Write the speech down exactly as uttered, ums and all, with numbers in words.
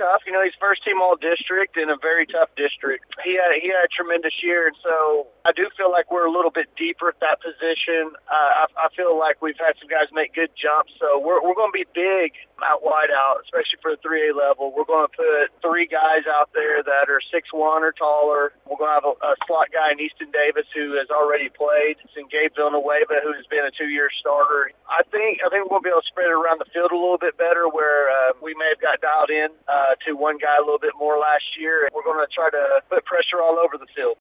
tough. You know, he's first team all district in a very tough district. He had he had a tremendous year, and so I do feel like we're a little bit deeper at that position. Uh, I, I feel like we've had some guys make good jumps, so we're we're going to be big out wide out, especially for the three A level. We're going to put three guys out there that are six one or taller. We're going to have a, a slot guy in Easton Davis who has already played, and Gabe Villanueva, who has been a two-year starter. I think I think we're going to be able to spread it around the field a little bit better, where uh, we may have got dialed in uh, to one guy a little bit more last year. We're going to try to put pressure all over the field.